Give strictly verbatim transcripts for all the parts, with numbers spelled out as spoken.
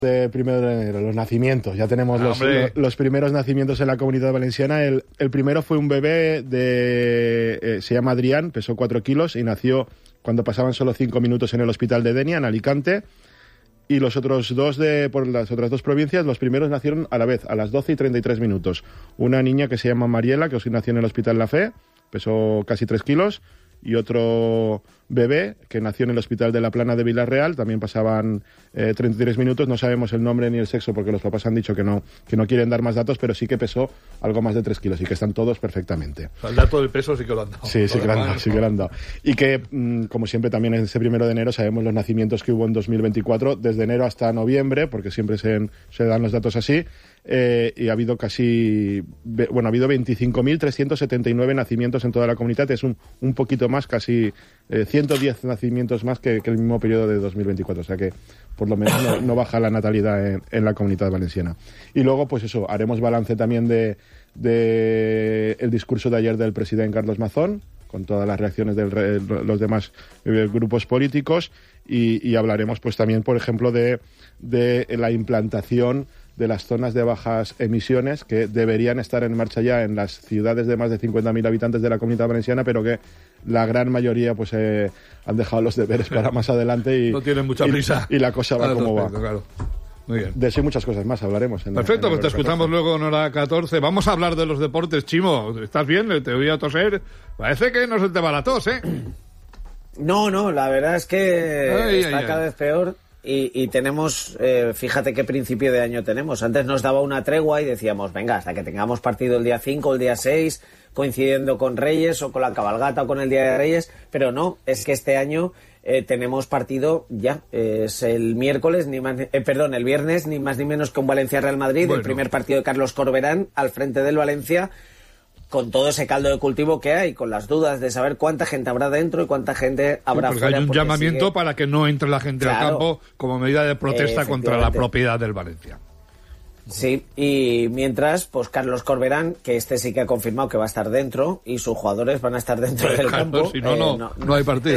De primero de enero, los nacimientos. Ya tenemos ah, los, los, los primeros nacimientos en la Comunidad Valenciana. El, el primero fue un bebé de... Eh, se llama Adrián, pesó cuatro kilos y nació cuando pasaban solo cinco minutos en el hospital de Denia, en Alicante. Y los otros dos, de por las otras dos provincias, los primeros nacieron a la vez, a las doce y treinta y tres minutos. Una niña que se llama Mariela, que nació en el hospital La Fe, pesó casi tres kilos. Y otro bebé que nació en el hospital de la Plana de Villarreal, también pasaban eh, treinta y tres minutos, no sabemos el nombre ni el sexo porque los papás han dicho que no que no quieren dar más datos, pero sí que pesó algo más de tres kilos y que están todos perfectamente. O sea, el dato del peso sí que lo han dado. Sí, sí que lo han dado, sí que lo han dado. Y que, mmm, como siempre, también en ese primero de enero sabemos los nacimientos que hubo en dos mil veinticuatro, desde enero hasta noviembre, porque siempre se, se dan los datos así. Eh, y ha habido casi, bueno, ha habido veinticinco mil trescientos setenta y nueve nacimientos en toda la comunidad, es un, un poquito más, casi eh, ciento diez nacimientos más que, que el mismo periodo de dos mil veinticuatro, o sea que por lo menos no, no baja la natalidad en, en la Comunidad Valenciana. Y luego, pues eso, haremos balance también de, de el discurso de ayer del presidente Carlos Mazón, con todas las reacciones de los demás eh, grupos políticos, y, y hablaremos pues también, por ejemplo, de, de la implantación de las zonas de bajas emisiones que deberían estar en marcha ya en las ciudades de más de cincuenta mil habitantes de la Comunidad Valenciana, pero que la gran mayoría pues eh, han dejado los deberes para más adelante y no tienen mucha prisa y, y la cosa va claro, como perfecto, va. Claro. Muy bien. De eso y muchas cosas más hablaremos. En Perfecto, en pues te escuchamos catorce. luego en hora catorce. Vamos a hablar de los deportes, Chimo. ¿Estás bien? Te oía toser. Parece que no se te va la tos, ¿eh? No, no, la verdad es que ay, está ay, cada ay. vez peor. Y, y tenemos, eh, fíjate qué principio de año tenemos. Antes nos daba una tregua y decíamos, venga, hasta que tengamos partido el día cinco o el día seis, coincidiendo con Reyes o con la cabalgata o con el Día de Reyes, pero no, es que este año eh, tenemos partido ya, eh, es el miércoles, ni más, eh, perdón, el viernes, ni más ni menos que un Valencia-Real Madrid, bueno. El primer partido de Carlos Corberán al frente del Valencia, con todo ese caldo de cultivo que hay, con las dudas de saber cuánta gente habrá dentro y cuánta gente habrá sí, porque fuera. Hay un porque llamamiento sigue... para que no entre la gente claro, al campo como medida de protesta contra la propiedad del Valencia. Sí, y mientras, pues Carlos Corberán, que este sí que ha confirmado que va a estar dentro y sus jugadores van a estar dentro pues del claro, campo. Si no, eh, no, no, no hay partido.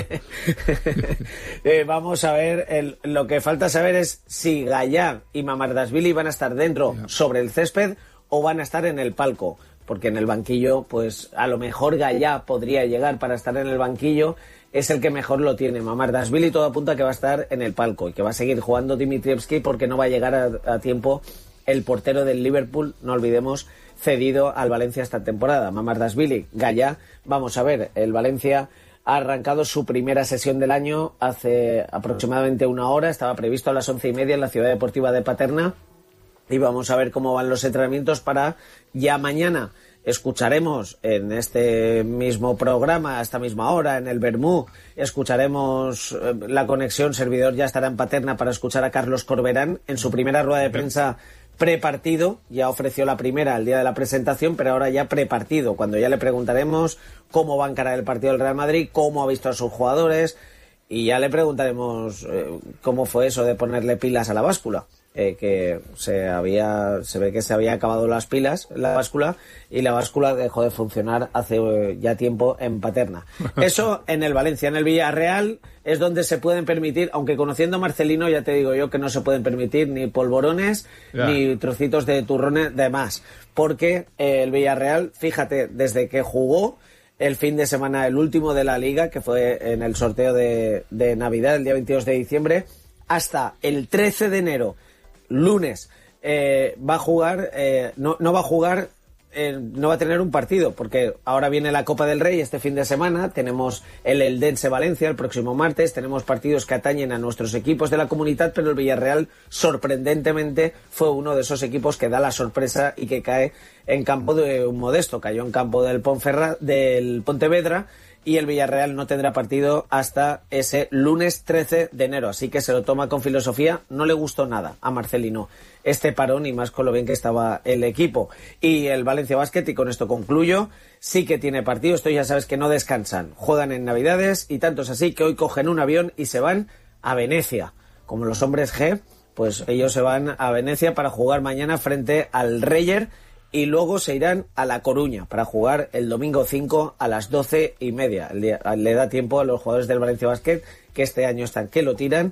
eh, vamos a ver, el, lo que falta saber es si Gallá y Mamardashvili van a estar dentro yeah. sobre el césped o van a estar en el palco. Porque en el banquillo, pues a lo mejor Gallá podría llegar para estar en el banquillo, es el que mejor lo tiene. Mamardashvili todo apunta a que va a estar en el palco y que va a seguir jugando Dimitrievski porque no va a llegar a, a tiempo el portero del Liverpool, no olvidemos, cedido al Valencia esta temporada. Mamardashvili, Gallá, vamos a ver, el Valencia ha arrancado su primera sesión del año hace aproximadamente una hora, estaba previsto a las once y media en la Ciudad Deportiva de Paterna. Y vamos a ver cómo van los entrenamientos para ya mañana. Escucharemos en este mismo programa, a esta misma hora, en el Bermú, escucharemos eh, la conexión, servidor ya estará en Paterna para escuchar a Carlos Corberán en su primera rueda de prensa prepartido. Ya ofreció la primera el día de la presentación, pero ahora ya prepartido, cuando ya le preguntaremos cómo va a encarar el partido del Real Madrid, cómo ha visto a sus jugadores y ya le preguntaremos eh, cómo fue eso de ponerle pilas a la báscula. Eh, que se había se ve que se había acabado las pilas, la báscula, y la báscula dejó de funcionar hace eh, ya tiempo en Paterna. Eso en el Valencia. En el Villarreal es donde se pueden permitir, aunque conociendo a Marcelino ya te digo yo que no se pueden permitir ni polvorones yeah. ni trocitos de turrones de más, porque eh, el Villarreal, fíjate, desde que jugó el fin de semana, el último de la Liga, que fue en el sorteo de, de Navidad, el día veintidós de diciembre, hasta el trece de enero, lunes, eh, va a jugar, eh, no, no va a jugar, eh, no va a tener un partido, porque ahora viene la Copa del Rey este fin de semana, tenemos el Eldense Valencia el próximo martes, tenemos partidos que atañen a nuestros equipos de la comunidad, pero el Villarreal, sorprendentemente, fue uno de esos equipos que da la sorpresa y que cae en campo de un modesto, cayó en campo del Ponferra, del Pontevedra, y el Villarreal no tendrá partido hasta ese lunes trece de enero, así que se lo toma con filosofía. No le gustó nada a Marcelino este parón, y más con lo bien que estaba el equipo. Y el Valencia Basket, y con esto concluyo, sí que tiene partido. Esto ya sabes que no descansan, juegan en Navidades, y tanto es así que hoy cogen un avión y se van a Venecia. Como los hombres G, pues ellos se van a Venecia para jugar mañana frente al Reyer, y luego se irán a La Coruña para jugar el domingo cinco a las doce y media. Le da tiempo a los jugadores del Valencia Basket, que este año están que lo tiran,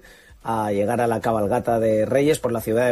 a llegar a la cabalgata de Reyes por la ciudad de